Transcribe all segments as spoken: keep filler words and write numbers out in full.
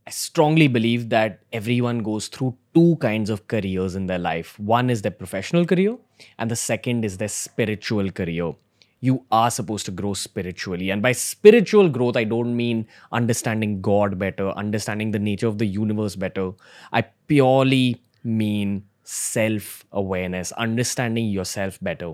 I strongly believe that everyone goes through two kinds of careers in their life. One is their professional career, and the second is their spiritual career. You are supposed to grow spiritually. And by spiritual growth, I don't mean understanding God better, understanding the nature of the universe better. I purely mean self awareness, understanding yourself better,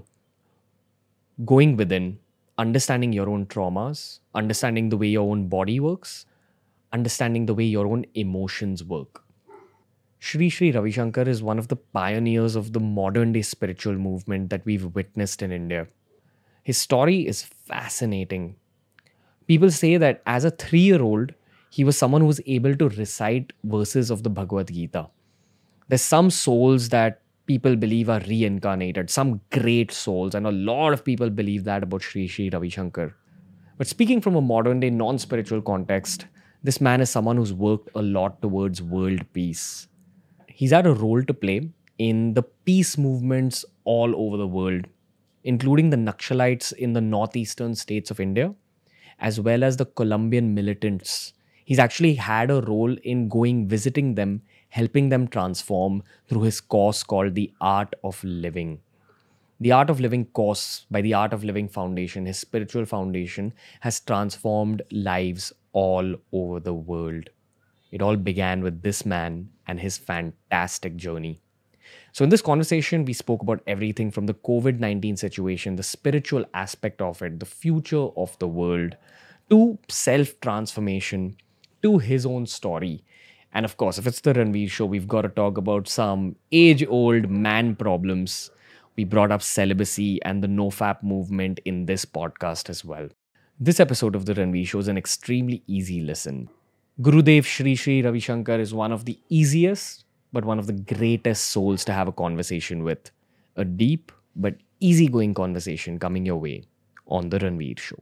going within, understanding your own traumas, understanding the way your own body works, understanding the way your own emotions work. Sri Sri Ravi Shankar is one of the pioneers of the modern day spiritual movement that we've witnessed in India. His story is fascinating. People say that as a three year old, he was someone who was able to recite verses of the Bhagavad Gita. There's some souls that people believe are reincarnated, some great souls, and a lot of people believe that about Sri Sri Ravi Shankar. But speaking from a modern day non spiritual context, this man is someone who's worked a lot towards world peace. He's had a role to play in the peace movements all over the world, including the Naxalites in the northeastern states of India, as well as the Colombian militants. He's actually had a role in going visiting them, helping them transform through his course called the Art of Living. The Art of Living course by the Art of Living Foundation, his spiritual foundation, has transformed lives all over the world. It all began with this man and his fantastic journey. So, in this conversation, we spoke about everything from the COVID nineteen situation, the spiritual aspect of it, the future of the world, to self transformation, to his own story. And of course, if it's the Ranveer show, we've got to talk about some age old man problems. We brought up celibacy and the NoFap movement in this podcast as well. This episode of the Ranveer show is an extremely easy listen. Gurudev Sri Sri Ravi Shankar is one of the easiest, but one of the greatest souls to have a conversation with. A deep but easygoing conversation coming your way on the Ranveer show.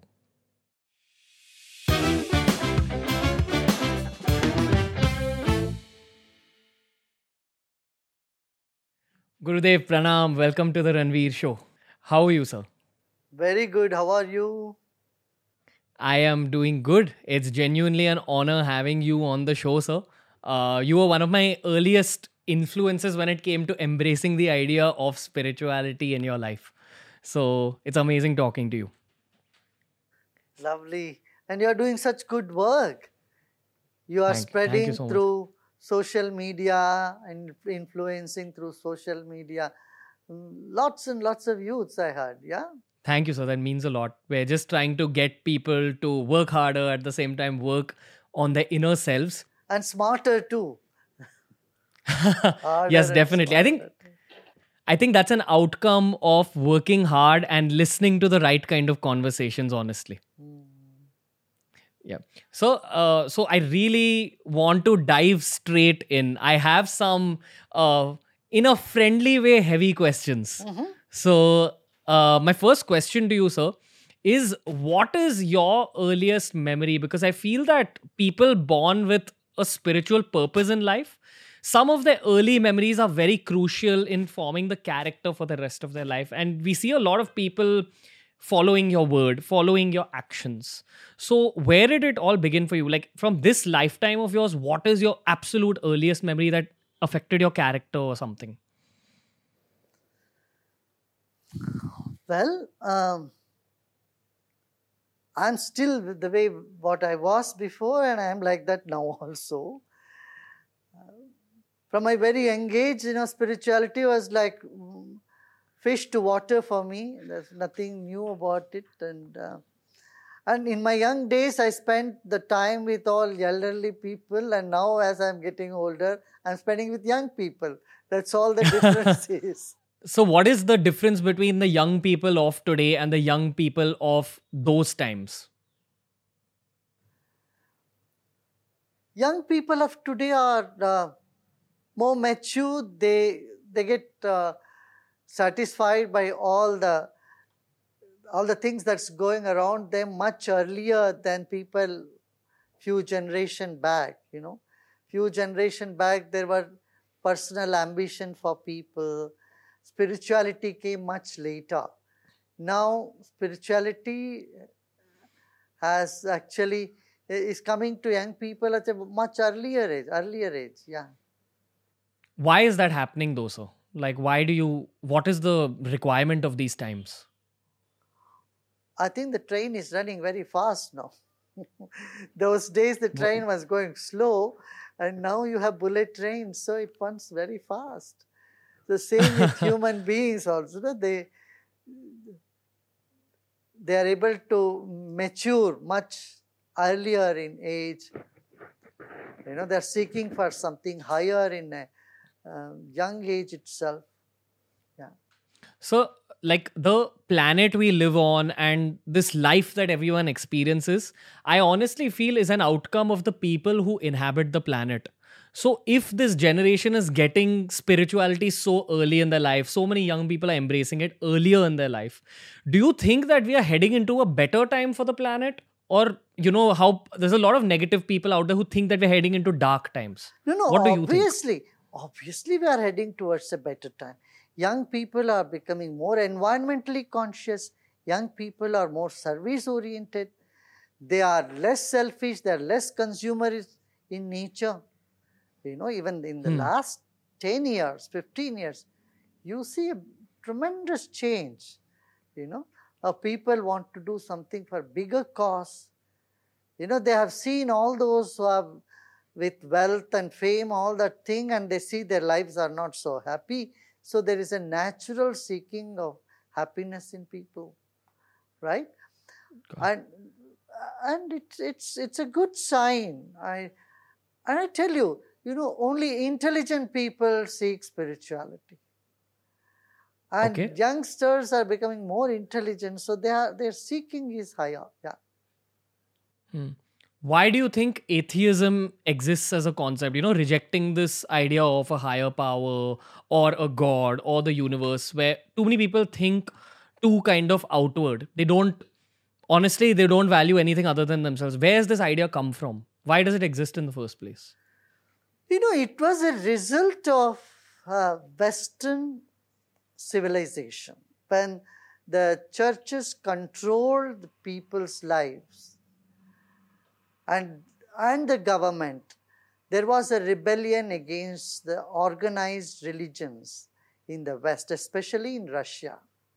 Gurudev Pranam, welcome to the Ranveer show. How are you, sir? Very good. How are you? I am doing good. It's genuinely an honor having you on the show, sir. Uh, you were one of my earliest influences when it came to embracing the idea of spirituality in your life. So it's amazing talking to you. Lovely. And you're doing such good work. You are Thank, thank you spreading so much. through social media and influencing through social media. Mm, Lots and lots of youths, I heard. Yeah. Thank you, sir. That means a lot. We're just trying to get people to work harder at the same time, work on their inner selves. And smarter too. Harder Yes, and definitely. I think smarter. I think that's an outcome of working hard and listening to the right kind of conversations, honestly. Mm. Yeah. So, uh, so I really want to dive straight in. I have some, uh, in a friendly way, heavy questions. Mhm. So, uh, my first question to you, sir, is what is your earliest memory? Because I feel that people born with a spiritual purpose in life, some of their early memories are very crucial in forming the character for the rest of their life. And we see a lot of people following your word, following your actions. So, where did it all begin for you? Like, from this lifetime of yours, what is your absolute earliest memory that affected your character or something? Well, um, I'm still with the way what I was before, and I'm like that now also. From my very young age, you know, spirituality was like mm, fish to water for me. There's nothing new about it, and uh, and in my young days, I spent the time with all elderly people, and now as I'm getting older, I'm spending with young people. That's all the difference is. So, what is the difference between the young people of today and the young people of those times? Young people of today are uh, more mature. They they get uh, satisfied by all the all the things that's going around them much earlier than people few generation back. You know, few generation back there were personal ambition for people. Spirituality came much later. Now spirituality has actually is coming to young people at a much earlier age, earlier age, yeah. Why is that happening though, sir? Like, why do you, what is the requirement of these times? I think the train is running very fast now. Those days the train was going slow, and now you have bullet trains, so it runs very fast. The same with human beings also. No? They, they are able to mature much earlier in age. You know, they are seeking for something higher in a uh, young age itself. Yeah. So, like the planet we live on and this life that everyone experiences, I honestly feel is an outcome of the people who inhabit the planet. So, if this generation is getting spirituality so early in their life, so many young people are embracing it earlier in their life, do you think that we are heading into a better time for the planet? Or, you know, how there's a lot of negative people out there who think that we're heading into dark times. No, no, What do you think? obviously, obviously we are heading towards a better time. Young people are becoming more environmentally conscious. Young people are more service oriented. They are less selfish. They are less consumerist in nature. You know, even in the Hmm. last ten years, fifteen years, you see a tremendous change. You know, uh, people want to do something for bigger cause. You know, they have seen all those who have with wealth and fame, all that thing, and they see their lives are not so happy. So there is a natural seeking of happiness in people, right? And and it's it's it's a good sign. I and I tell you, you know, only intelligent people seek spirituality. And Okay. youngsters are becoming more intelligent, so they are their seeking is higher. Yeah. Hmm. Why do you think atheism exists as a concept? You know, rejecting this idea of a higher power or a god or the universe, where too many people think too kind of outward. They don't, honestly, they don't value anything other than themselves. Where does this idea come from? Why does it exist in the first place? You know, it was a result of uh, Western civilization when the churches controlled people's lives and, and the government. There was a rebellion against the organized religions in the West, especially in Russia.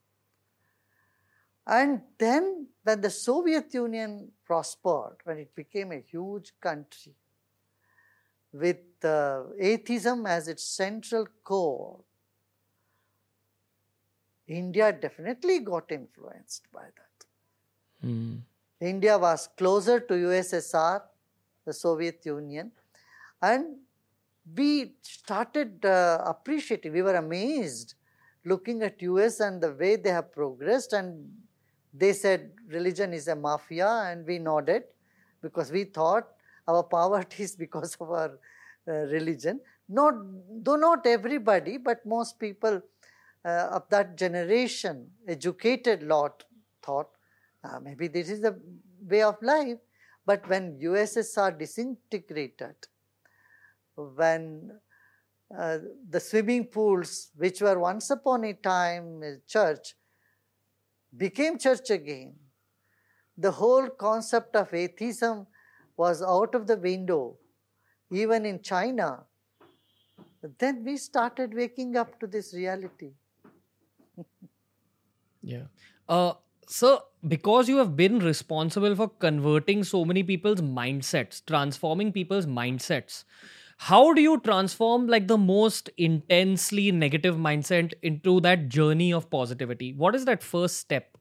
And then, when the Soviet Union prospered, when it became a huge country, with uh, atheism as its central core, India definitely got influenced by that. Hmm. India was closer to U S S R, the Soviet Union, and we started uh, appreciating, we were amazed looking at U S and the way they have progressed, and they said religion is a mafia, and we nodded because we thought our poverty is because of our uh, religion. Not, though not everybody, but most people uh, of that generation, educated lot, thought uh, maybe this is the way of life. But when U S S R disintegrated, when uh, the swimming pools, which were once upon a time a church, became church again, the whole concept of atheism was out of the window, even in China. Then we started waking up to this reality. Yeah. Uh, so, because you have been responsible for converting so many people's mindsets, transforming people's mindsets, how do you transform like the most intensely negative mindset into that journey of positivity? What is that first step?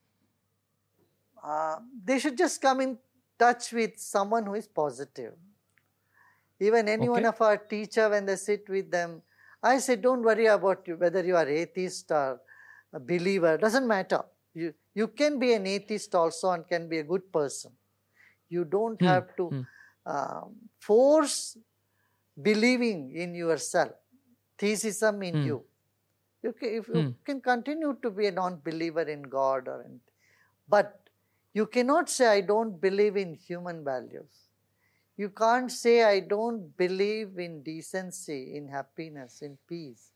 Uh, they should just come in touch with someone who is positive. Even any one Okay. of our teacher, when they sit with them, I say, don't worry about you, whether you are atheist or a believer, doesn't matter. You, you can be an atheist also and can be a good person. You don't Hmm. have to Hmm. um, force believing in yourself, theism in Hmm. you. You can, if Hmm. you can continue to be a non-believer in God or anything, but you cannot say, I don't believe in human values. You can't say, I don't believe in decency, in happiness, in peace.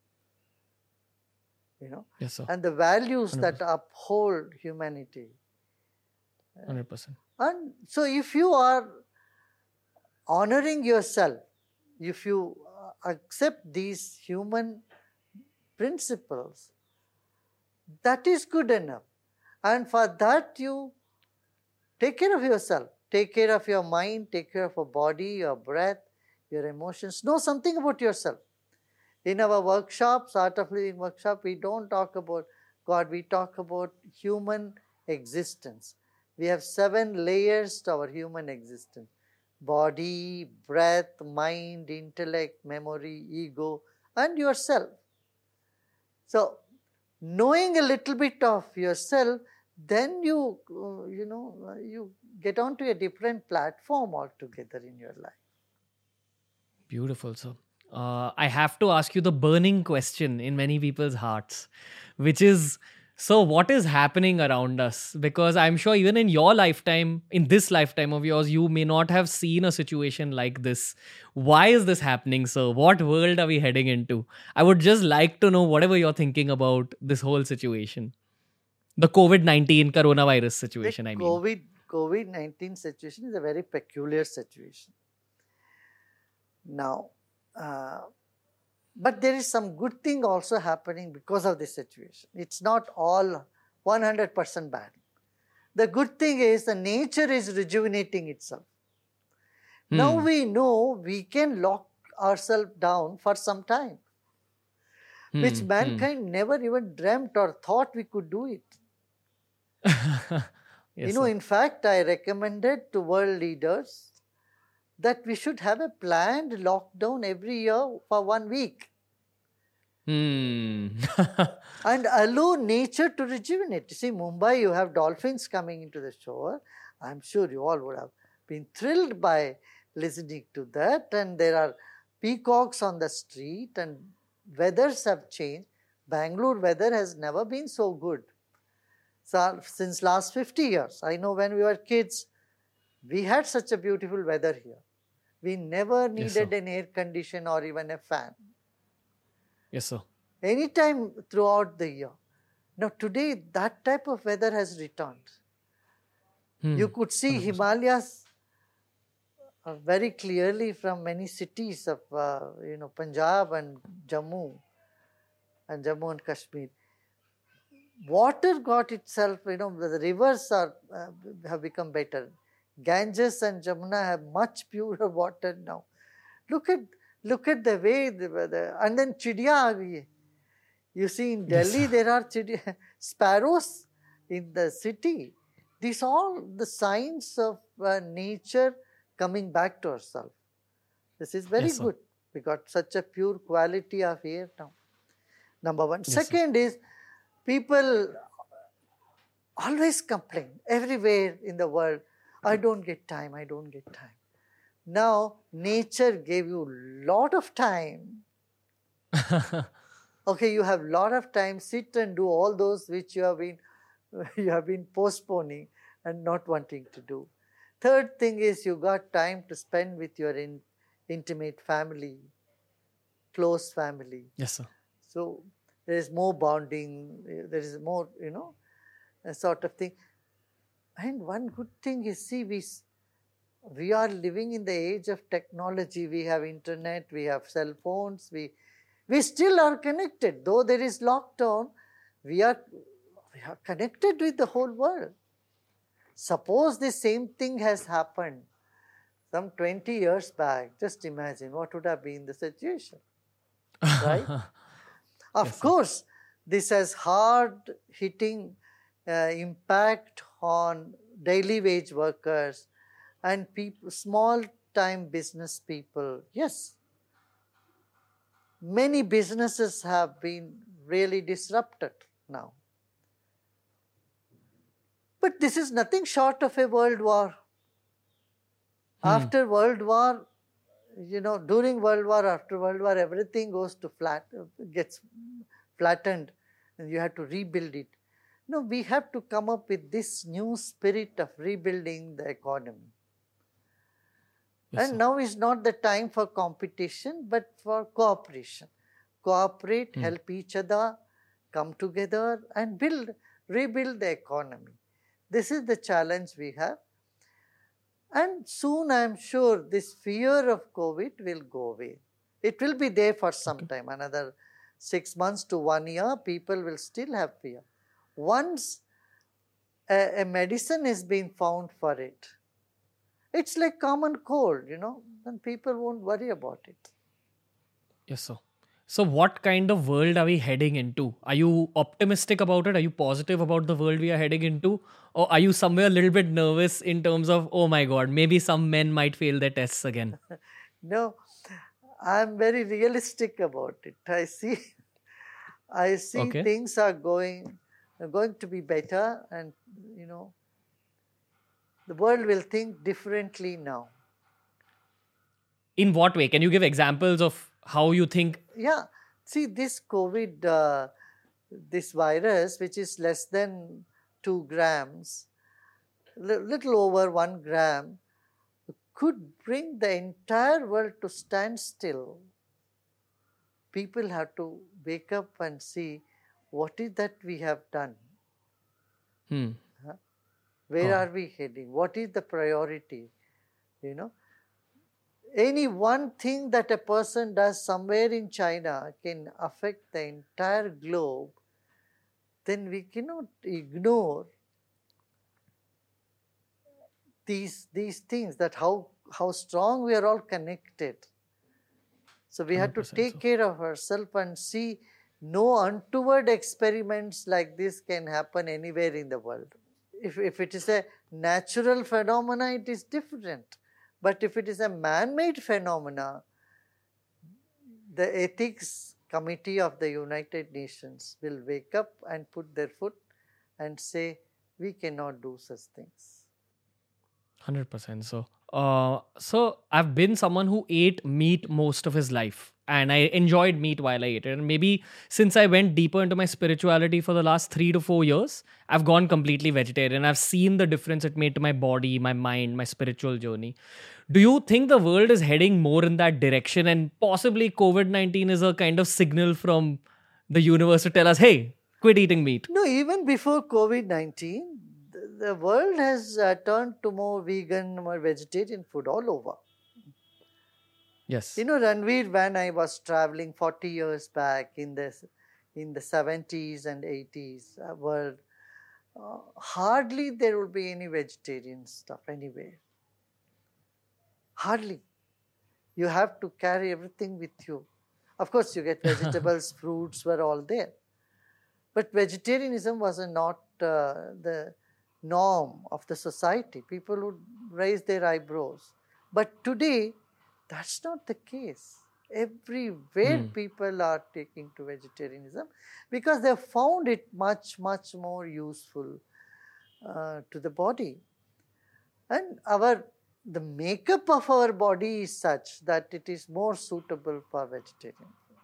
You know, Yes, sir. and the values one hundred that percent. uphold humanity. one hundred percent. And so if you are honoring yourself, if you uh, accept these human principles, that is good enough. And for that, you take care of yourself. Take care of your mind, take care of your body, your breath, your emotions. Know something about yourself. In our workshops, Art of Living workshop, we don't talk about God, we talk about human existence. We have seven layers to our human existence: body, breath, mind, intellect, memory, ego, and yourself. So, knowing a little bit of yourself, then you, uh, you know, uh, you get onto a different platform altogether in your life. Beautiful, sir. Uh, I have to ask you the burning question in many people's hearts, which is, so what is happening around us? Because I'm sure even in your lifetime, in this lifetime of yours, you may not have seen a situation like this. Why is this happening, sir? What world are we heading into? I would just like to know whatever you're thinking about this whole situation. The COVID nineteen coronavirus The situation, I mean. COVID COVID nineteen situation is a very peculiar situation. Now, uh, but there is some good thing also happening because of this situation. It's not all one hundred percent bad. The good thing is the nature is rejuvenating itself. Hmm. Now we know we can lock ourselves down for some time, Hmm. which Hmm. mankind never even dreamt or thought we could do it. Yes, You know, sir. in fact, I recommended to world leaders that we should have a planned lockdown every year for one week Hmm. and allow nature to rejuvenate. You see, Mumbai, you have dolphins coming into the shore. I'm sure you all would have been thrilled by listening to that. And there are peacocks on the street, and weathers have changed. Bangalore weather has never been so good. So, since last fifty years, I know when we were kids, we had such a beautiful weather here. We never Yes, sir. needed an air condition or even a fan. Yes, sir. Anytime throughout the year. Now today that type of weather has returned. Hmm. You could see one hundred percent. Himalayas uh, very clearly from many cities of uh, you know Punjab and Jammu and Jammu and Kashmir. Water got itself, you know, the rivers are uh, have become better. Ganges and Jamuna have much purer water now. Look at look at the way the, the and then chidiya aa gayi hai. You see, in Yes, Delhi, sir. there are chidiya, sparrows in the city. These all the signs of uh, nature coming back to ourselves. This is very Yes, sir. good. We got such a pure quality of air now. Number one. Yes, sir. Second is people always complain everywhere in the world. I don't get time. I don't get time. Now nature gave you lot of time. Okay, you have lot of time. Sit and do all those which you have been you have been postponing and not wanting to do. Third thing is you got time to spend with your in, intimate family, close family. Yes, sir. So there is more bonding. There is more, you know, a sort of thing. And one good thing is, see, we we are living in the age of technology. We have internet. We have cell phones. We we still are connected. Though there is lockdown, we are, we are connected with the whole world. Suppose the same thing has happened some twenty years back. Just imagine what would have been the situation, right? Of Yes, sir. course, this has hard-hitting uh, impact on daily wage workers and people, small-time business people. Yes, many businesses have been really disrupted now. But this is nothing short of a world war. Hmm. After World War, you know, during World War, after World War, everything goes to flat, gets flattened, and you have to rebuild it. No, we have to come up with this new spirit of rebuilding the economy. Yes, And sir. now is not the time for competition, but for cooperation. Cooperate, Hmm. help each other, come together and build, rebuild the economy. This is the challenge we have. And soon I'm sure this fear of COVID will go away. It will be there for some Okay. time, another six months to one year, people will still have fear. Once a, a medicine is being found for it, it's like common cold, you know, then people won't worry about it. Yes, sir. So, what kind of world are we heading into? Are you optimistic about it? Are you positive about the world we are heading into? Or are you somewhere a little bit nervous in terms of, oh my God, maybe some men might fail their tests again? No, I'm very realistic about it. I see, I see Okay. things are going, are going to be better, and you know, the world will think differently now. In what way? Can you give examples of how you think? Yeah, see this COVID, uh, this virus, which is less than two grams, li- little over one gram, could bring the entire world to stand still. People have to wake up and see what is that we have done. Hmm. Huh? Where Got are it. we heading? What is the priority? You know, any one thing that a person does somewhere in China can affect the entire globe. Then we cannot ignore these these things, that how how strong we are all connected. So we have to one hundred percent, take sir. care of ourselves and see no untoward experiments like this can happen anywhere in the world. If, if it is a natural phenomena, it is different. But if it is a man-made phenomena, the ethics committee of the United Nations will wake up and put their foot and say, we cannot do such things. one hundred percent. So, uh, so I've been someone who ate meat most of his life, and I enjoyed meat while I ate it. And maybe since I went deeper into my spirituality for the last three to four years, I've gone completely vegetarian. I've seen the difference it made to my body, my mind, my spiritual journey. Do you think the world is heading more in that direction, and possibly COVID nineteen is a kind of signal from the universe to tell us, hey, quit eating meat? No, even before COVID nineteen, the, the world has uh, turned to more vegan, more vegetarian food all over. Yes. You know, Ranveer, when I was traveling forty years back in the, in the seventies and eighties uh, world, uh, hardly there would be any vegetarian stuff anywhere. Hardly. You have to carry everything with you. Of course, you get vegetables, fruits were all there. But vegetarianism was not uh, the norm of the society. People would raise their eyebrows. But today, that's not the case. Everywhere Hmm. people are taking to vegetarianism because they have found it much, much more useful uh, to the body. And our the makeup of our body is such that it is more suitable for vegetarian food.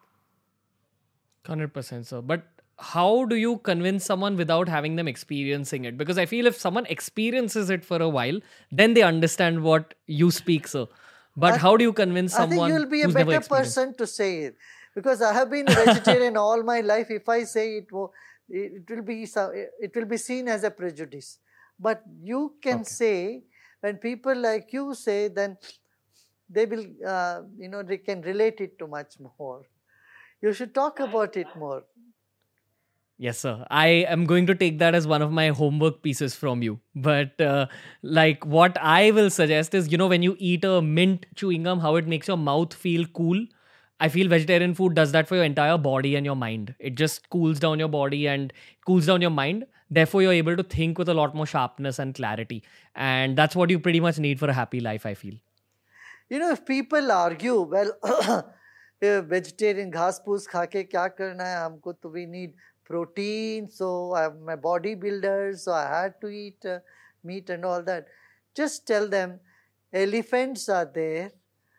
one hundred percent, sir. But how do you convince someone without having them experiencing it? Because I feel if someone experiences it for a while, then they understand what you speak, sir. But I, how do you convince I think you someone will be a who's never better experienced? person to say it because I have been a vegetarian all my life. If I say it, wo- it will be so- it will be seen as a prejudice. But you can Okay. say when people like you say, then they will uh, you know they can relate it to much more. You should talk about it more. Yes, sir. I am going to take that as one of my homework pieces from you. But uh, like what I will suggest is, you know, when you eat a mint chewing gum, how it makes your mouth feel cool. I feel vegetarian food does that for your entire body and your mind. It just cools down your body and cools down your mind. Therefore, you're able to think with a lot more sharpness and clarity. And that's what you pretty much need for a happy life, I feel. You know, if people argue, well, ये vegetarian घास फूस खा के क्या करना है हमको तो we need protein, so I'm a bodybuilder, so I had to eat uh, meat and all that. Just tell them elephants are there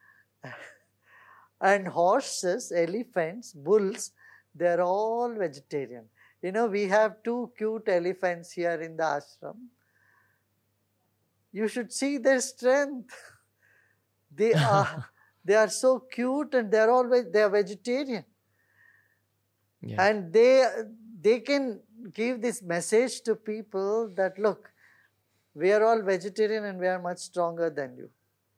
and horses, elephants, bulls, they're all vegetarian. You know, we have two cute elephants here in the ashram. You should see their strength. They are they are so cute and they're always they are vegetarian. Yeah. And they they can give this message to people that look, We are all vegetarian and we are much stronger than you.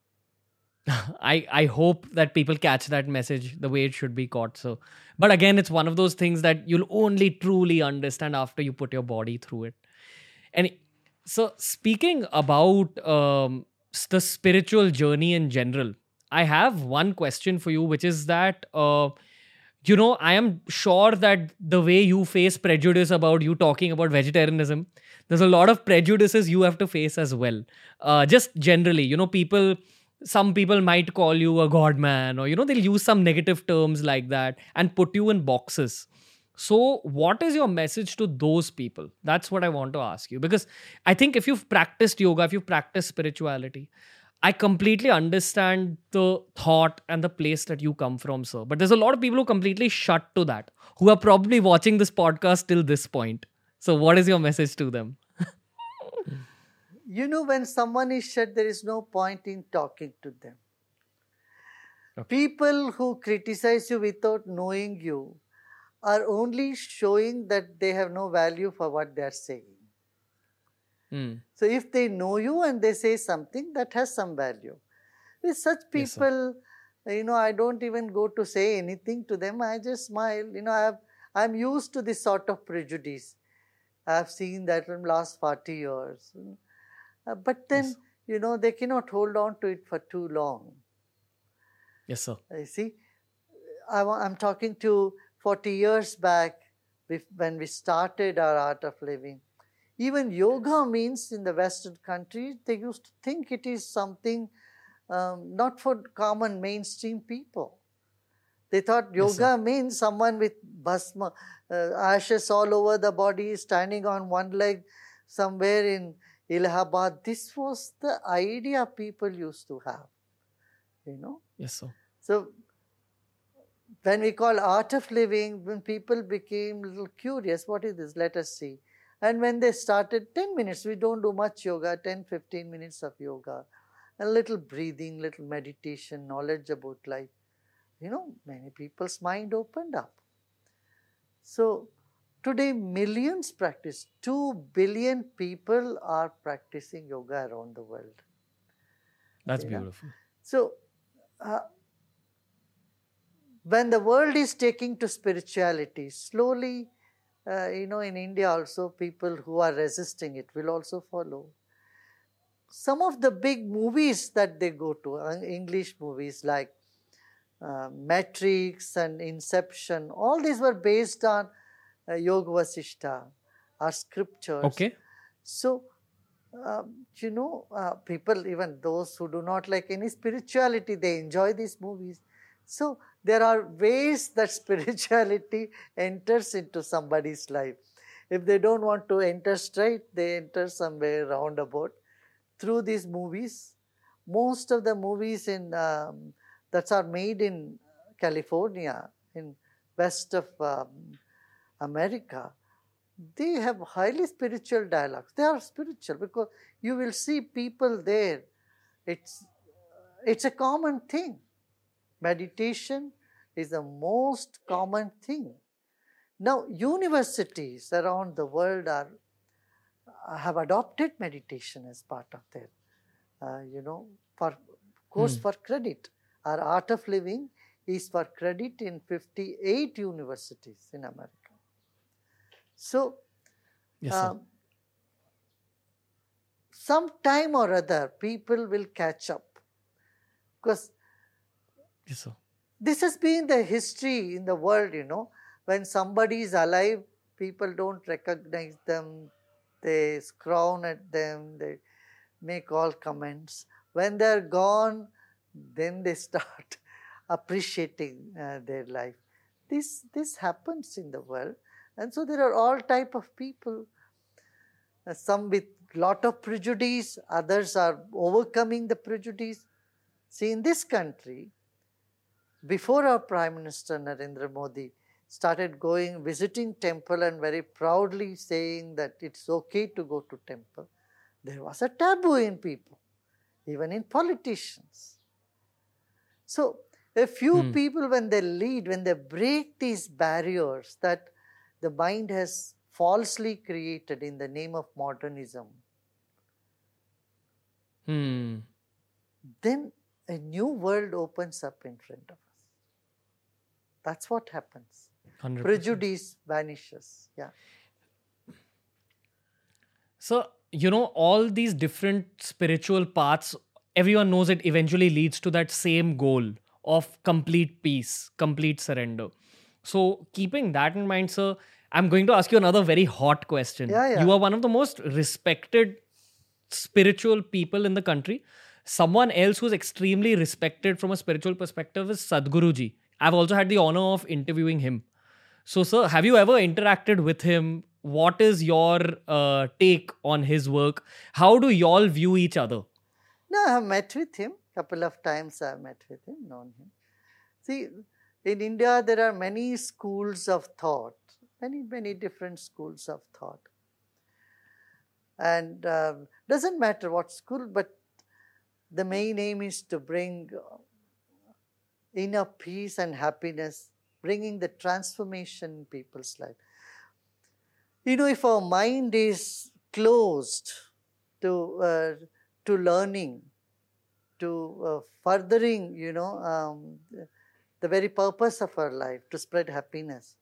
I I hope that people catch that message the way it should be caught. So, but again, it's one of those things that you'll only truly understand after you put your body through it. And so, speaking about um, s- the spiritual journey in general, I have one question for you, which is that uh, you know I am sure that the way you face prejudice about you talking about vegetarianism, there's a lot of prejudices you have to face as well. Uh, just generally, you know, people some people might call you a god man, or you know, they'll use some negative terms like that and put you in boxes. So what is your message to those people? That's what I want to ask you, because I think if you've practiced yoga, if you've practiced spirituality, I completely understand the thought and the place that you come from, sir. But there's a lot of people who completely shut to that, who are probably watching this podcast till this point. So what is your message to them? You know, when someone is shut, there is no point in talking to them. Okay. People who criticize you without knowing you are only showing that they have no value for what they are saying. Hmm. So if they know you and they say something, that has some value. With such Yes, sir. people, you know, I don't even go to say anything to them. I just smile. You know, I have, I'm used to this sort of prejudice. I've seen that from last forty years. Uh, but then, Yes. you know, they cannot hold on to it for too long. Yes, sir. You see, I, wa- I'm talking to forty years back with- when we started our art of living. Even yoga means in the Western countries, they used to think it is something um, not for common mainstream people. They thought Yes, sir. yoga means someone with bhasma, uh, ashes all over the body, standing on one leg somewhere in Allahabad. This was the idea people used to have, you know. Yes, sir. So when we call art of living, when people became a little curious, what is this? Let us see. And when they started ten minutes, we don't do much yoga, ten, fifteen minutes of yoga, a little breathing, little meditation, knowledge about life. You know, many people's mind opened up. So today, millions practice. Two billion people are practicing yoga around the world. That's You know? beautiful. So uh, when the world is taking to spirituality, slowly, uh, you know, in India also, people who are resisting it will also follow. Some of the big movies that they go to, uh, English movies like uh, Matrix and Inception, all these were based on uh, Yoga Vasishta, our scriptures. Okay. So, um, you know, uh, people, even those who do not like any spirituality, they enjoy these movies. So, there are ways that spirituality enters into somebody's life. If they don't want to enter straight, they enter somewhere roundabout through these movies. Most of the movies in um, that are made in California, in west of um, America, they have highly spiritual dialogues. They are spiritual because you will see people there. It's it's a common thing. Meditation is the most common thing. Now, universities around the world are have adopted meditation as part of their, uh, you know, for course Hmm. for credit. Our art of living is for credit in fifty-eight universities in America. So, Yes, sir. um, some time or other, people will catch up because Yes, sir. this has been the history in the world, you know. When somebody is alive, people don't recognize them, they frown at them, they make all comments. When they're gone, then they start appreciating uh, their life. This, this happens in the world. And so there are all type of people, uh, some with lot of prejudice, others are overcoming the prejudice. See, in this country, before our Prime Minister Narendra Modi started going, visiting temple and very proudly saying that it's okay to go to temple, there was a taboo in people, even in politicians. So a few Hmm. people, when they lead, when they break these barriers that the mind has falsely created in the name of modernism, Hmm. then a new world opens up in front of us. That's what happens. one hundred percent. Prejudice vanishes. Yeah. So, you know, all these different spiritual paths, everyone knows it eventually leads to that same goal of complete peace, complete surrender. So, keeping that in mind, sir, I'm going to ask you another very hot question. Yeah, yeah. You are one of the most respected spiritual people in the country. Someone else who's extremely respected from a spiritual perspective is Sadhguruji. I've also had the honor of interviewing him. So, sir, have you ever interacted with him? What is your uh, take on his work? How do y'all view each other? No, I have met with him. Couple of times I have met with him, known him. See, in India there are many schools of thought, many, many different schools of thought. And uh, doesn't matter what school, but the main aim is to bring inner peace and happiness, bringing the transformation in people's life. You know, if our mind is closed to uh, to learning, to uh, furthering, you know, um, the very purpose of our life, to spread happiness,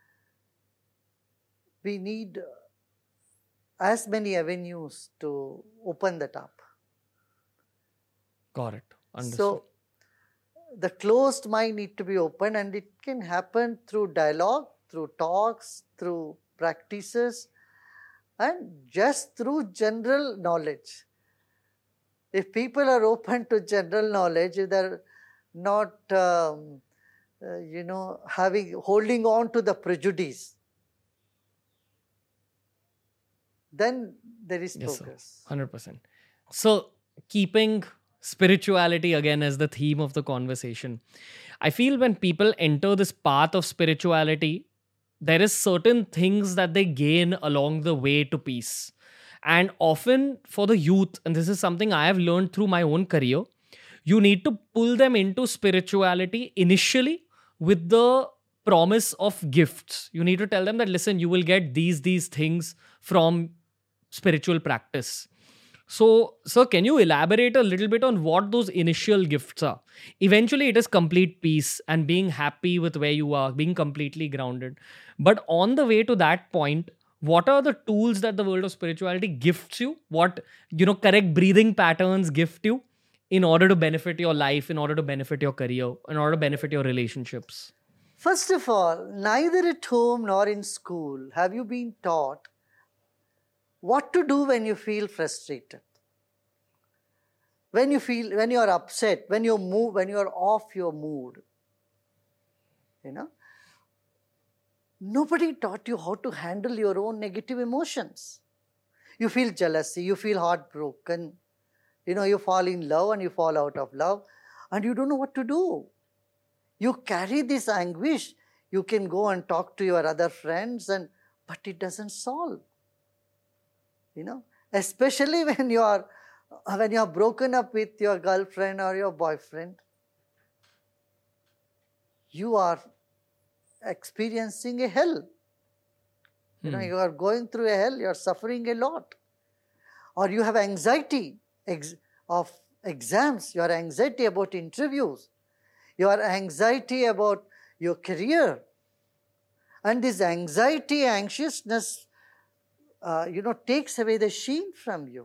we need as many avenues to open that up. Got it. Understood. So, the closed mind need to be open, and it can happen through dialogue, through talks, through practices, and just through general knowledge. If people are open to general knowledge, if they're not, um, uh, you know, having holding on to the prejudice, then there is Yes, sir. progress. one hundred percent. So, keeping spirituality again as the theme of the conversation, I feel when people enter this path of spirituality, there is certain things that they gain along the way to peace. And often for the youth, and this is something I have learned through my own career, you need to pull them into spirituality initially with the promise of gifts. You need to tell them that, listen, you will get these, these things from spiritual practice. So, sir, can you elaborate a little bit on what those initial gifts are? Eventually, it is complete peace and being happy with where you are, being completely grounded. But on the way to that point, what are the tools that the world of spirituality gifts you? What, you know, correct breathing patterns gift you in order to benefit your life, in order to benefit your career, in order to benefit your relationships? First of all, neither at home nor in school have you been taught what to do when you feel frustrated, when you feel, when you are upset, when you move, when you are off your mood. You know, nobody taught you how to handle your own negative emotions. You feel jealousy, you feel heartbroken, you know, you fall in love and you fall out of love, and you don't know what to do. You carry this anguish. You can go and talk to your other friends, and but it doesn't solve. You know, especially when you are when you are broken up with your girlfriend or your boyfriend, you are experiencing a hell. You know, Hmm. you are going through a hell. You are suffering a lot, or you have anxiety ex- of exams. You are anxiety about interviews. Your anxiety about your career. And this anxiety, anxiousness, uh, you know, takes away the sheen from you.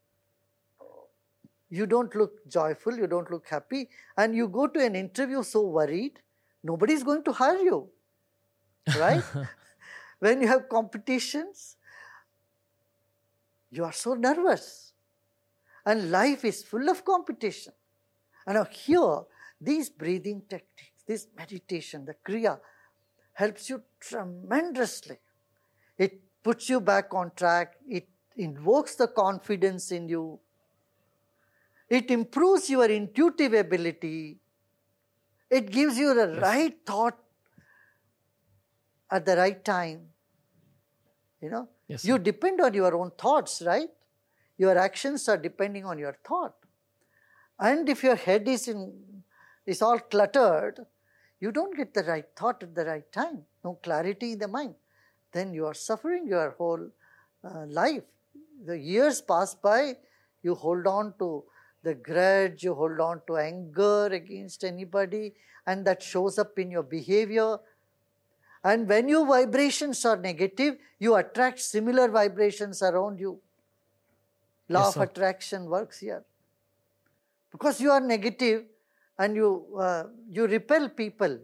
You don't look joyful, you don't look happy, and you go to an interview so worried, nobody is going to hire you, right? When you have competitions, you are so nervous. And life is full of competition. And now here, these breathing techniques, this meditation, the Kriya, helps you tremendously. It puts you back on track. It invokes the confidence in you. It improves your intuitive ability. It gives you the Yes. right thought at the right time. You know, Yes, you sir. depend on your own thoughts, right? Your actions are depending on your thought. And if your head is in is all cluttered, you don't get the right thought at the right time, no clarity in the mind. Then you are suffering your whole uh, life. The years pass by, You hold on to the grudge, you hold on to anger against anybody, and that shows up in your behavior. And when your vibrations are negative, you attract similar vibrations around you. Law Yes, of sir. attraction works here. Because you are negative and you, uh, you repel people.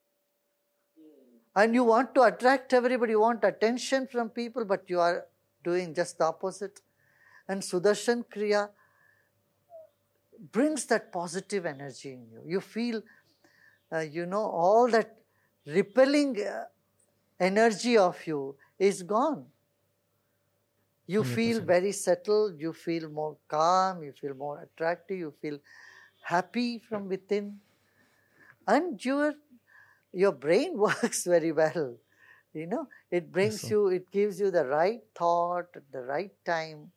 And you want to attract everybody, you want attention from people, but you are doing just the opposite. And Sudarshan Kriya brings that positive energy in you. You feel, uh, you know, all that repelling uh, energy of you is gone. You one hundred feel percent. very settled, you feel more calm, you feel more attractive, you feel happy from within. And your, your brain works very well. You know, it brings sir. you, it gives you the right thought at the right time.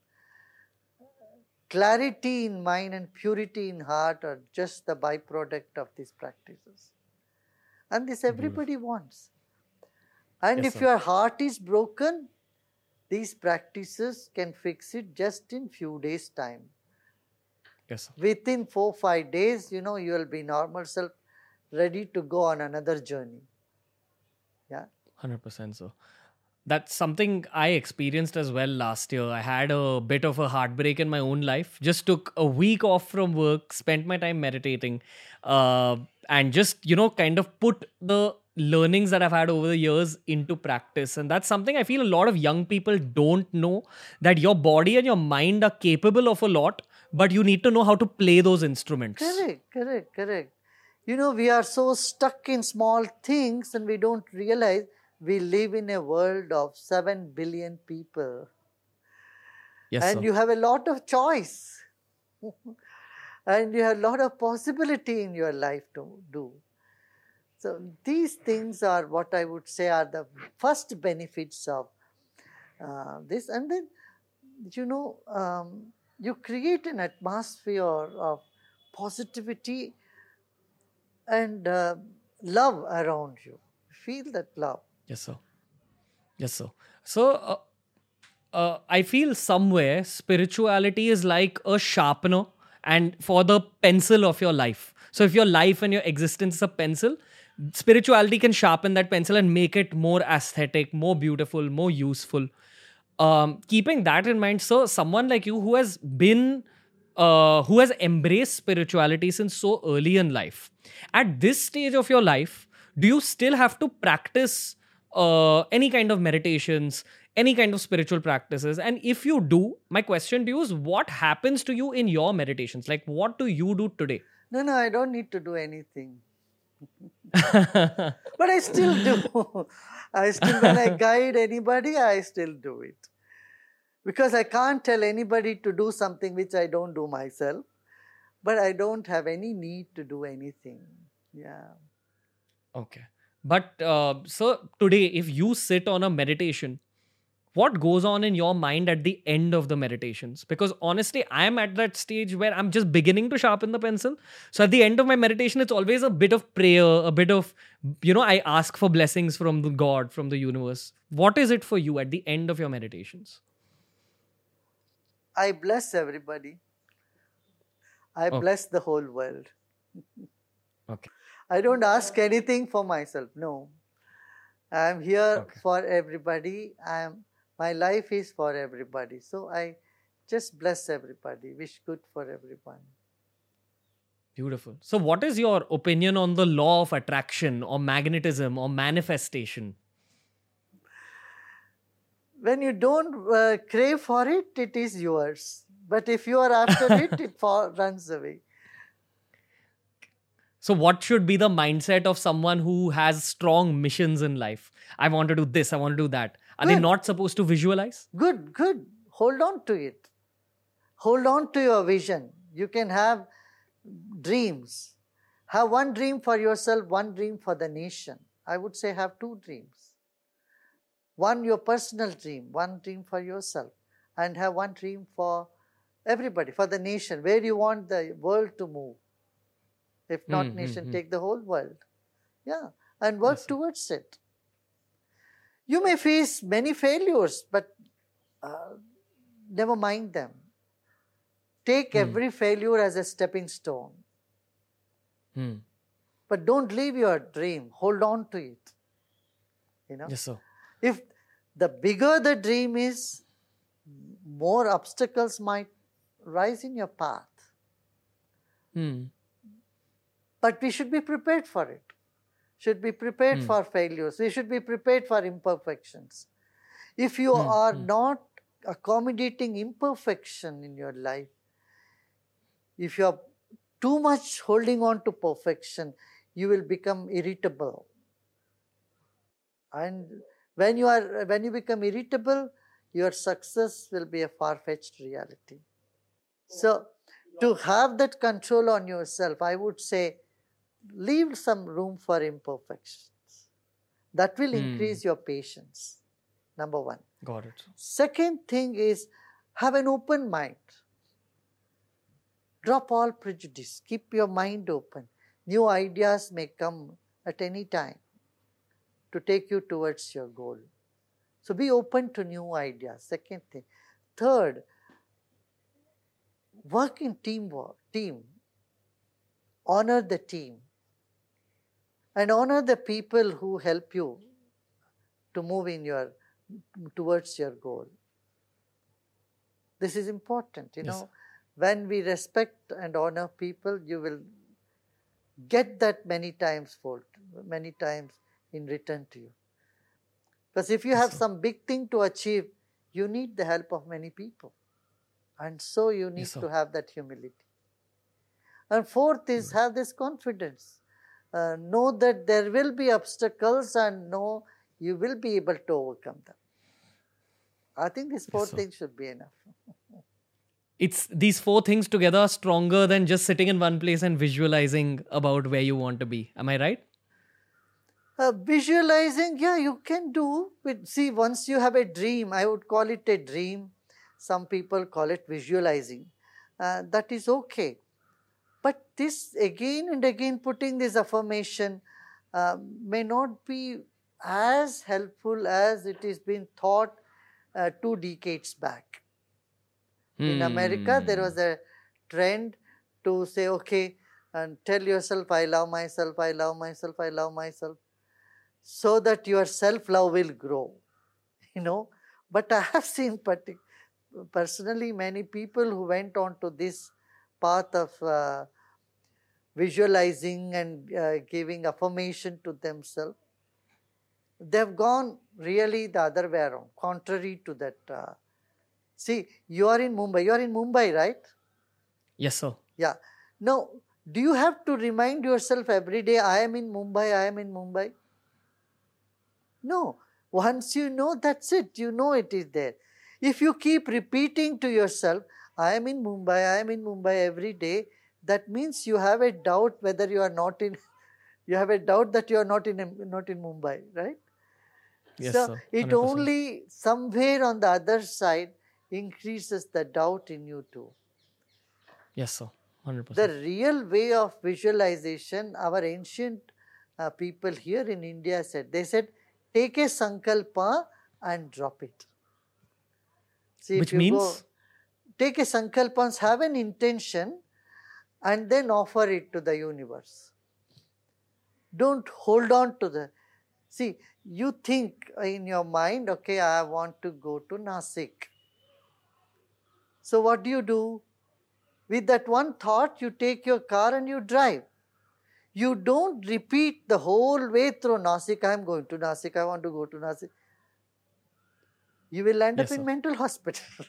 Clarity in mind and purity in heart are just the byproduct of these practices. And this everybody wants. And Yes, if sir. your heart is broken, these practices can fix it just in few days' time. Yes, sir. Within four, five days, you know, you will be normal self, ready to go on another journey. Yeah. one hundred percent, sir. That's something I experienced as well last year. I had a bit of a heartbreak in my own life. Just took a week off from work, spent my time meditating, uh, and just, you know, kind of put the learnings that I've had over the years into practice. And that's something I feel a lot of young people don't know, that your body and your mind are capable of a lot, but you need to know how to play those instruments. Correct, correct, correct. You know, we are so stuck in small things and we don't realize we live in a world of seven billion people. Yes, And sir. you have a lot of choice. And you have a lot of possibility in your life to do. So these things are what I would say are the first benefits of uh, this. And then, you know, um, you create an atmosphere of positivity and uh, love around you. Feel that love. Yes, sir. Yes, sir. So, uh, uh, I feel somewhere spirituality is like a sharpener and for the pencil of your life. So, if your life and your existence is a pencil, spirituality can sharpen that pencil and make it more aesthetic, more beautiful, more useful. Um, keeping that in mind, so someone like you who has been, uh, who has embraced spirituality since so early in life, at this stage of your life, do you still have to practice uh, any kind of meditations, any kind of spiritual practices? And if you do, my question to you is, what happens to you in your meditations? Like, what do you do today? No, no, I don't need to do anything. But I still do. I still, when I guide anybody, I still do it. Because I can't tell anybody to do something which I don't do myself. But I don't have any need to do anything. Yeah. Okay. But uh, so today, if you sit on a meditation, what goes on in your mind at the end of the meditations? Because honestly, I am at that stage where I'm just beginning to sharpen the pencil. So at the end of my meditation, it's always a bit of prayer, a bit of, you know, I ask for blessings from the God, from the universe. What is it for you at the end of your meditations? I bless everybody. I Okay. bless the whole world. Okay. I don't ask anything for myself. No. I am here Okay. for everybody. I am, my life is for everybody. So I just bless everybody, wish good for everyone. Beautiful. So, what is your opinion on the law of attraction or magnetism or manifestation? When you don't uh, crave for it, it is yours. But if you are after it, it fall, runs away. So, what should be the mindset of someone who has strong missions in life? I want to do this, I want to do that. Are they Good. not supposed to visualize? Good, good. Hold on to it. Hold on to your vision. You can have dreams. Have one dream for yourself, one dream for the nation. I would say have two dreams. One your personal dream, one dream for yourself, and have one dream for everybody, for the nation, where you want the world to move. If not Hmm, nation, hmm, hmm. take the whole world. Yeah, and work Yes, sir. towards it. You may face many failures, but uh, never mind them. Take Hmm. every failure as a stepping stone. Hmm. But don't leave your dream. Hold on to it. You know, Yes, sir. if the bigger the dream is, more obstacles might rise in your path. Hmm. But we should be prepared for it. Should be prepared Hmm. for failures. We should be prepared for imperfections. If you Hmm. are Hmm. not accommodating imperfection in your life, if you are too much holding on to perfection, you will become irritable. And when you are when you become irritable, your success will be a far-fetched reality. So to have that control on yourself, I would say leave some room for imperfections. That will Hmm. increase your patience. Number one. Got it. Second thing is have an open mind. Drop all prejudice. Keep your mind open. New ideas may come at any time to take you towards your goal. So be open to new ideas. Second thing. Third, work in teamwork, team. Honor the team. And honor the people who help you to move in your towards your goal. This is important, you Yes, know. sir. When we respect and honor people, you will get that many times fold, many times in return to you. Because if you Yes, have sir. some big thing to achieve, you need the help of many people. And so you Yes, need sir. to have that humility. And fourth is Beautiful. have this confidence. Uh, know that there will be obstacles and know you will be able to overcome them. I think these four Yes, sir. things should be enough. It's these four things together are stronger than just sitting in one place and visualizing about where you want to be. Am I right? Uh, visualizing, yeah, you can do. But see, once you have a dream, I would call it a dream. Some people call it visualizing. Uh, that is okay. But this again and again putting this affirmation uh, may not be as helpful as it is being thought uh, two decades back. In America, there Hmm. was a trend to say, okay, and tell yourself, I love myself, I love myself, I love myself, so that your self love will grow, you know. But I have seen partic- personally many people who went on to this path of uh, visualizing and uh, giving affirmation to themselves. They've gone really the other way around, contrary to that. Uh, see, you are in Mumbai. You are in Mumbai, right? Yes, sir. Yeah. Now, do you have to remind yourself every day, I am in Mumbai, I am in Mumbai? No. Once you know, that's it. You know it is there. If you keep repeating to yourself, I am in Mumbai, I am in Mumbai every day, that means you have a doubt whether you are not in, you have a doubt that you are not in, not in Mumbai, right? Yes, So sir. it one hundred percent. only somewhere on the other side increases the doubt in you too. Yes, sir. The one hundred percent. real way of visualization, our ancient uh, people here in India said, they said, take a sankalpa and drop it. See, if Which you go, means, take a sankalpa and have an intention and then offer it to the universe. Don't hold on to the, see, you think in your mind, okay, I want to go to Nasik. So what do you do? With that one thought, you take your car and you drive. You don't repeat the whole way through Nasik, I am going to Nasik, I want to go to Nasik. You will end yes, up in sir. mental hospital.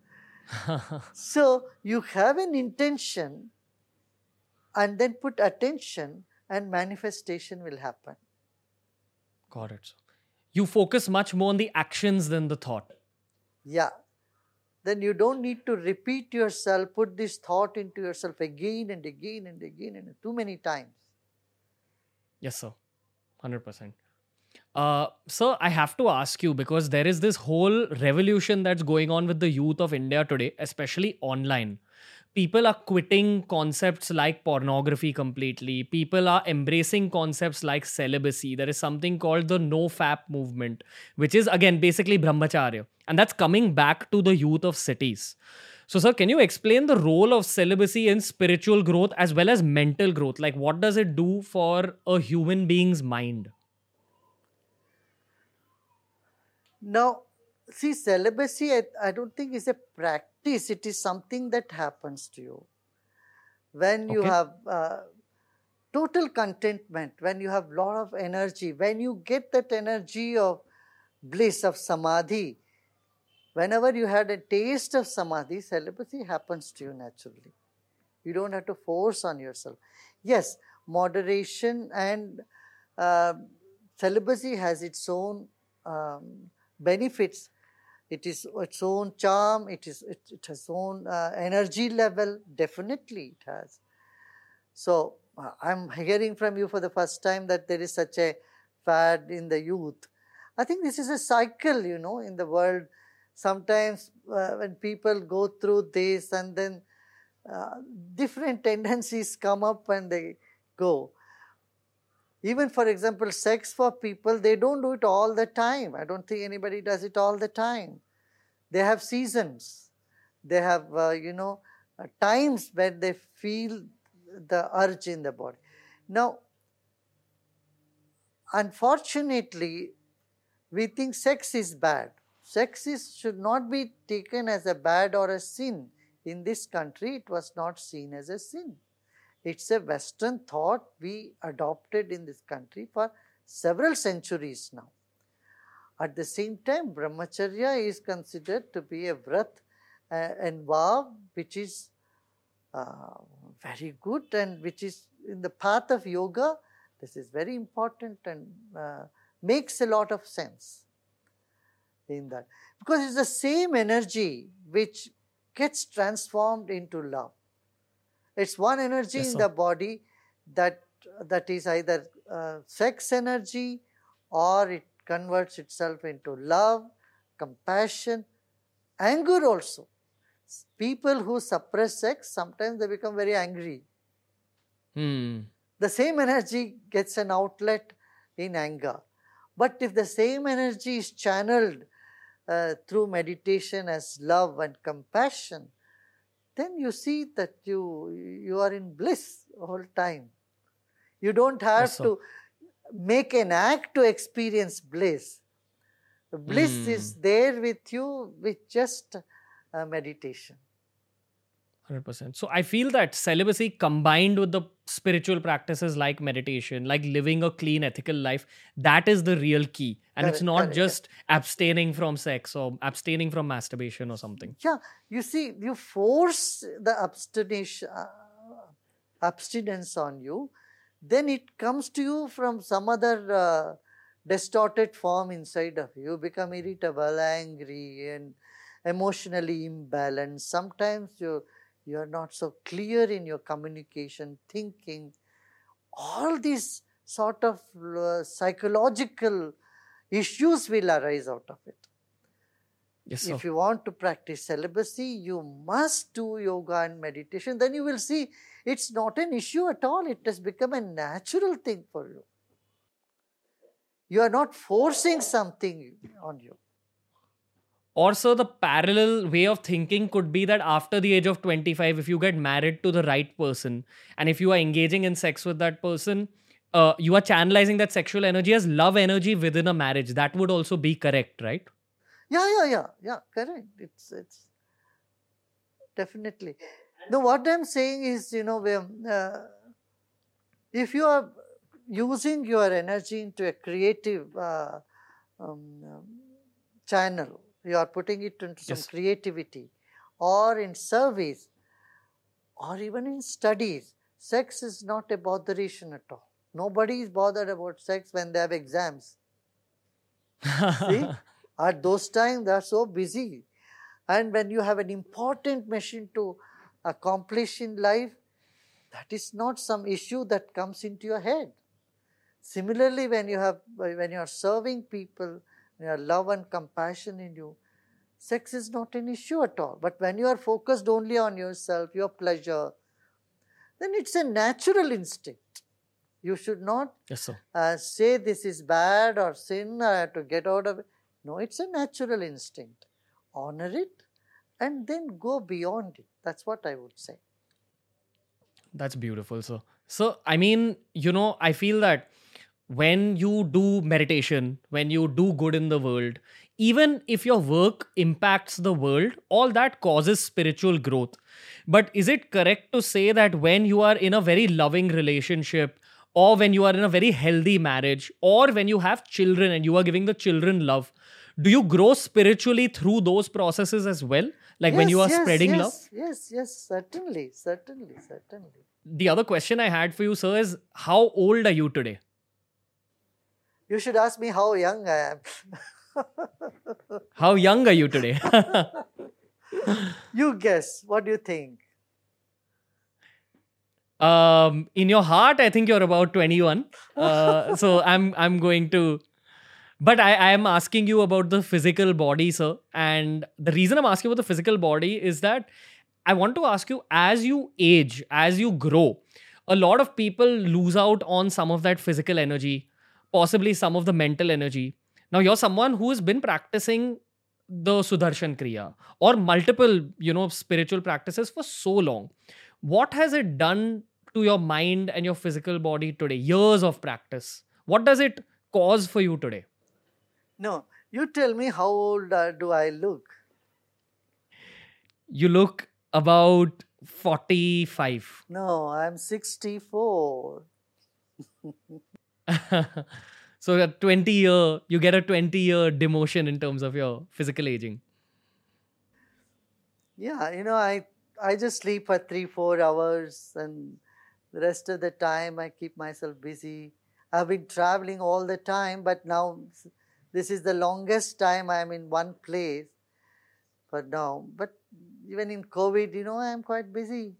So you have an intention and then put attention and manifestation will happen. Got it, sir. You focus much more on the actions than the thought. Yeah. Then you don't need to repeat yourself, put this thought into yourself again and again and again and too many times. Yes, sir. one hundred percent. Uh, sir, I have to ask you because there is this whole revolution that's going on with the youth of India today, especially online. People are quitting concepts like pornography completely. People are embracing concepts like celibacy. There is something called the no fap movement, which is again basically brahmacharya. And that's coming back to the youth of cities. So, sir, can you explain the role of celibacy in spiritual growth as well as mental growth? Like, what does it do for a human being's mind? Now, see, celibacy, I, I don't think is a practice. It is something that happens to you. When you Okay. have uh, total contentment, when you have lot of energy, when you get that energy of bliss, of samadhi, whenever you had a taste of samadhi, celibacy happens to you naturally. You don't have to force on yourself. Yes, moderation and uh, celibacy has its own um, benefits. It is its own charm. It is it, it has own uh, energy level. Definitely, it has. So uh, I'm hearing from you for the first time that there is such a fad in the youth. I think this is a cycle, you know, in the world. Sometimes uh, when people go through this and then uh, different tendencies come up and they go. Even for example, sex for people, they don't do it all the time. I don't think anybody does it all the time. They have seasons. They have, uh, you know, uh, times when they feel the urge in the body. Now, unfortunately, we think sex is bad. Sex is, should not be taken as a bad or a sin. In this country, it was not seen as a sin. It's a Western thought we adopted in this country for several centuries now. At the same time, brahmacharya is considered to be a vrat uh, and vow which is uh, very good and which is in the path of yoga. This is very important and uh, makes a lot of sense in that. Because it's the same energy which gets transformed into love. It's one energy Yes, in sir. the body that that is either uh, sex energy or it converts itself into love, compassion, anger also. People who suppress sex, sometimes they become very angry. Hmm. The same energy gets an outlet in anger. But if the same energy is channeled uh, through meditation as love and compassion, then you see that you you are in bliss all time. You don't Yes, have sir. to make an act to experience bliss. Bliss Hmm. is there with you with just uh, meditation. one hundred percent. So I feel that celibacy combined with the spiritual practices like meditation, like living a clean, ethical life, that is the real key. And it's Correct, not correct, correct. just abstaining from sex or abstaining from masturbation or something. Yeah, you see, you force the abstinence, uh, abstinence on you, then it comes to you from some other uh, distorted form inside of you. You become irritable, angry, and emotionally imbalanced. Sometimes you you are not so clear in your communication, thinking. All these sort of uh, psychological issues will arise out of it. Yes, sir. If you want to practice celibacy, you must do yoga and meditation. Then you will see it's not an issue at all. It has become a natural thing for you. You are not forcing something on you. Also, the parallel way of thinking could be that after the age of twenty-five, if you get married to the right person and if you are engaging in sex with that person, uh, you are channelizing that sexual energy as love energy within a marriage. That would also be correct, right? Yeah, yeah, yeah, yeah, correct. It's, it's definitely. No, what I'm saying is, you know, where, uh, if you are using your energy into a creative uh, um, um, channel, you are putting it into some Yes. creativity or in service or even in studies, sex is not a botheration at all. Nobody is bothered about sex when they have exams. See, at those times they are so busy. And when you have an important mission to accomplish in life, that is not some issue that comes into your head. Similarly, when you have when you are serving people, when you have love and compassion in you, sex is not an issue at all. But when you are focused only on yourself, your pleasure, then it's a natural instinct. You should not Yes, sir. uh, say this is bad or sin, I have to get out of it. No, it's a natural instinct. Honor it and then go beyond it. That's what I would say. That's beautiful, sir. So, I mean, you know, I feel that when you do meditation, when you do good in the world, even if your work impacts the world, all that causes spiritual growth. But is it correct to say that when you are in a very loving relationship, or when you are in a very healthy marriage, or when you have children and you are giving the children love, do you grow spiritually through those processes as well? Like when Yes, you are yes, spreading love? yes, yes, yes, certainly, certainly, certainly. The other question I had for you, sir, is how old are you today? You should ask me how young I am. How young are you today? You guess. What do you think? Um, in your heart, I think you're about twenty-one. Uh, so I'm I'm going to, but I, I am asking you about the physical body, sir. And the reason I'm asking about the physical body is that I want to ask you, as you age, as you grow, a lot of people lose out on some of that physical energy, possibly some of the mental energy. Now you're someone who has been practicing the Sudarshan Kriya or multiple, you know, spiritual practices for so long. What has it done to your mind and your physical body today? Years of practice. What does it cause for you today? No, you tell me how old uh, do I look? You look about forty-five. No, I'm sixty-four. So a twenty year, you get a twenty year demotion in terms of your physical aging. Yeah, you know, I I just sleep for three, four hours, and the rest of the time I keep myself busy. I've been traveling all the time, but now s- this is the longest time I'm in one place for now. But even in COVID, you know, I'm quite busy.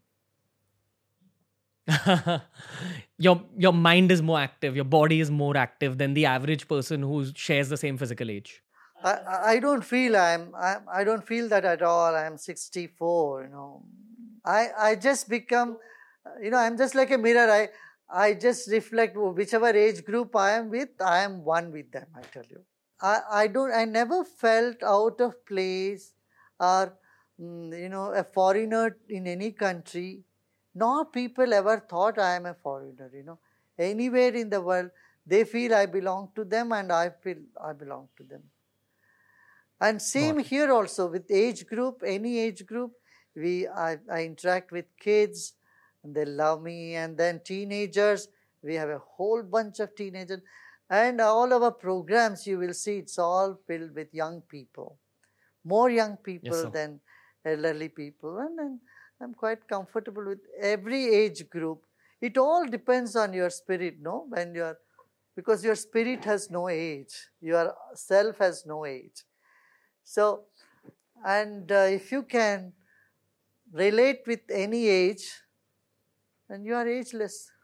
your your mind is more active, your body is more active than the average person who shares the same physical age. I, I I don't feel I'm, I I don't feel that at all. I'm sixty-four, you know. I I just become, uh, you know, I'm just like a mirror. I I just reflect whichever age group I am with. I am one with them. I tell you. I I don't. I never felt out of place or mm, you know a foreigner in any country. Nor people ever thought I am a foreigner. You know, anywhere in the world, they feel I belong to them, and I feel I belong to them. And same Got it. here also with age group, any age group, we I, I interact with kids and they love me. And then teenagers, we have a whole bunch of teenagers. And all our programs, you will see it's all filled with young people. More young Yes, people sir. than elderly people. And then I'm quite comfortable with every age group. It all depends on your spirit, no? When you're because your spirit has no age, your self has no age. So, and uh, if you can relate with any age, then you are ageless.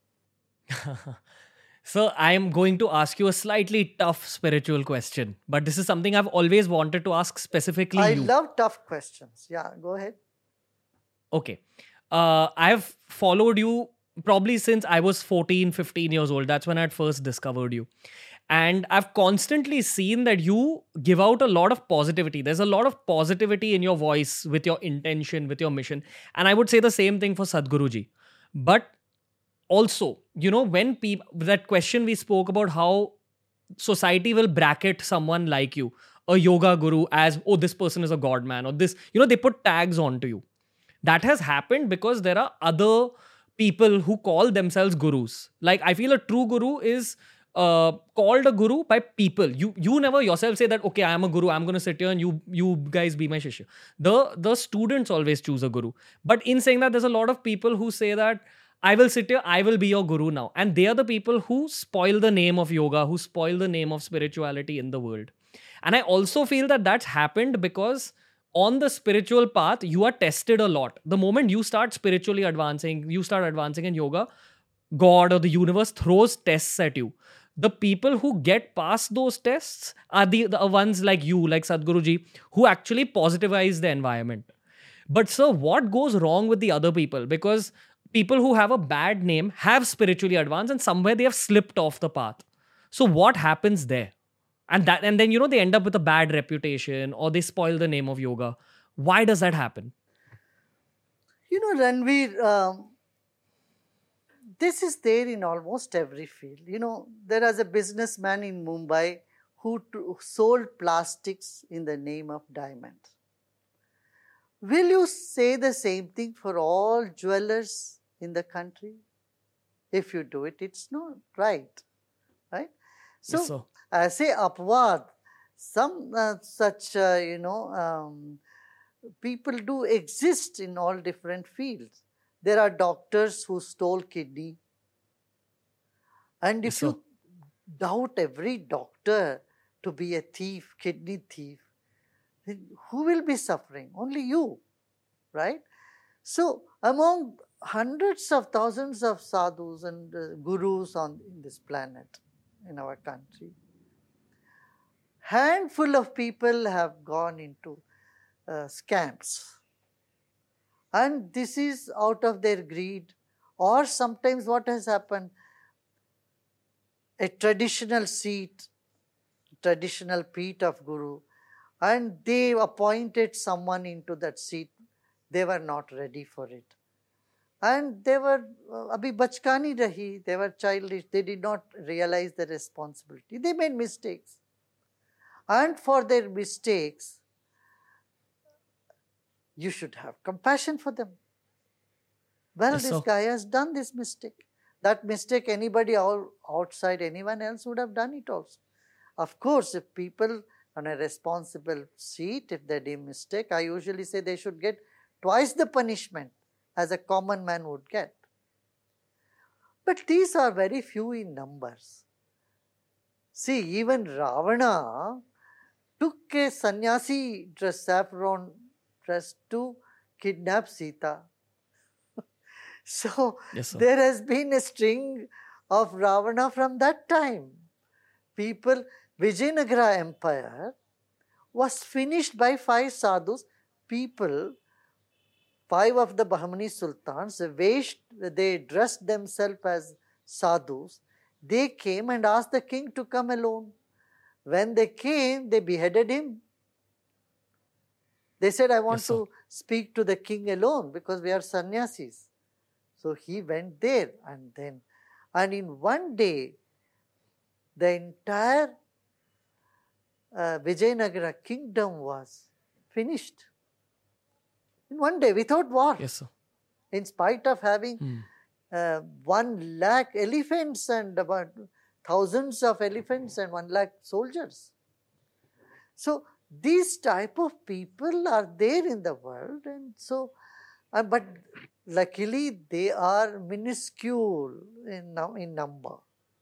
So I am going to ask you a slightly tough spiritual question, but this is something I've always wanted to ask specifically I you. love tough questions. Yeah, go ahead. Okay. Uh, I've followed you probably since I was fourteen, fifteen years old. That's when I'd first discovered you. And I've constantly seen that you give out a lot of positivity. There's a lot of positivity in your voice with your intention, with your mission. And I would say the same thing for Sadhguruji. But also, you know, when people, that question we spoke about how society will bracket someone like you, a yoga guru, as, oh, this person is a god man, or this, you know, they put tags onto you. That has happened because there are other people who call themselves gurus. Like, I feel a true guru is uh, called a guru by people. You you never yourself say that, okay, I am a guru, I'm going to sit here and you you guys be my shishya. The, the students always choose a guru. But in saying that, there's a lot of people who say that, I will sit here, I will be your guru now. And they are the people who spoil the name of yoga, who spoil the name of spirituality in the world. And I also feel that that's happened because on the spiritual path, you are tested a lot. The moment you start spiritually advancing, you start advancing in yoga, God or the universe throws tests at you. The people who get past those tests are the, the ones like you, like Sadhguruji, who actually positivize the environment. But sir, what goes wrong with the other people? Because people who have a bad name have spiritually advanced and somewhere they have slipped off the path. So what happens there? And that and then you know they end up with a bad reputation or they spoil the name of yoga. Why does that happen? You know, Ranveer, um, this is there in almost every field. You know, there was a businessman in Mumbai who t- sold plastics in the name of diamond. Will you say the same thing for all jewelers in the country? If you do it, it's not right. Right? So, Yes, sir. I say upward, some uh, such, uh, you know, um, people do exist in all different fields. There are doctors who stole kidney. And Yes, if sir. you doubt every doctor to be a thief, kidney thief, then who will be suffering? Only you, right? So, among hundreds of thousands of sadhus and uh, gurus on in this planet, in our country, handful of people have gone into uh, scams. And this is out of their greed, or sometimes what has happened, a traditional seat, traditional peat of Guru, and they appointed someone into that seat. They were not ready for it. And they were, uh, abhi bachkani rahi, they were childish, they did not realize the responsibility. They made mistakes. And for their mistakes, you should have compassion for them. Well, Yes, this sir. guy has done this mistake. That mistake, anybody outside, anyone else would have done it also. Of course, if people on a responsible seat, if they do mistake, I usually say they should get twice the punishment as a common man would get. But these are very few in numbers. See, even Ravana took a sannyasi dress, saffron dress to kidnap Sita. So, Yes, sir. there has been a string of Ravana from that time. People, Vijayanagara Empire was finished by five sadhus. People, five of the Bahmani sultans, they, they dressed themselves as sadhus. They came and asked the king to come alone. When they came, they beheaded him. They said, I want Yes, sir. to speak to the king alone because we are sannyasis. So he went there, and then, and in one day, the entire uh, Vijayanagara kingdom was finished. In one day, without war. Yes, sir. In spite of having Hmm. uh, one lakh elephants and about thousands of elephants and one lakh soldiers. So these type of people are there in the world, and so, uh, but luckily they are minuscule in in number.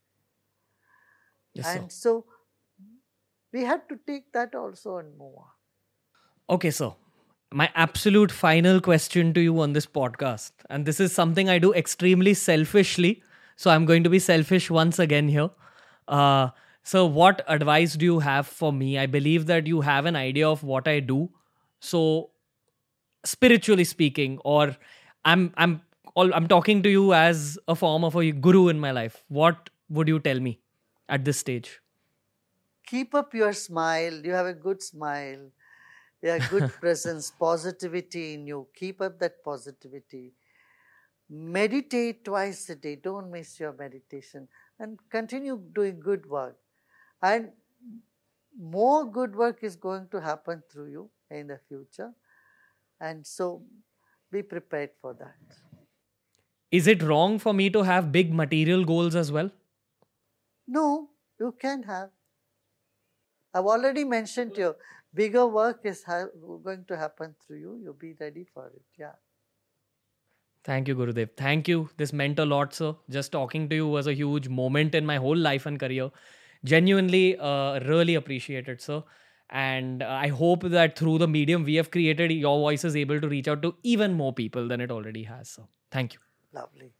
Yes, And sir. so we had to take that also and move on. Okay, so my absolute final question to you on this podcast, and this is something I do extremely selfishly, so I'm going to be selfish once again here. Uh, so, what advice do you have for me? I believe that you have an idea of what I do. So, spiritually speaking, or I'm I'm all I'm talking to you as a form of a guru in my life. What would you tell me at this stage? Keep up your smile. You have a good smile. You have good presence, positivity in you. Keep up that positivity. Meditate twice a day. Don't miss your meditation. And continue doing good work. And more good work is going to happen through you in the future. And so be prepared for that. Is it wrong for me to have big material goals as well? No, you can have. I've already mentioned to you, bigger work is ha- going to happen through you. You be ready for it. Yeah. Thank you, Gurudev. Thank you. This meant a lot, sir. Just talking to you was a huge moment in my whole life and career. Genuinely, uh, really appreciate it, sir. And uh, I hope that through the medium we have created, your voice is able to reach out to even more people than it already has, sir. Thank you. Lovely.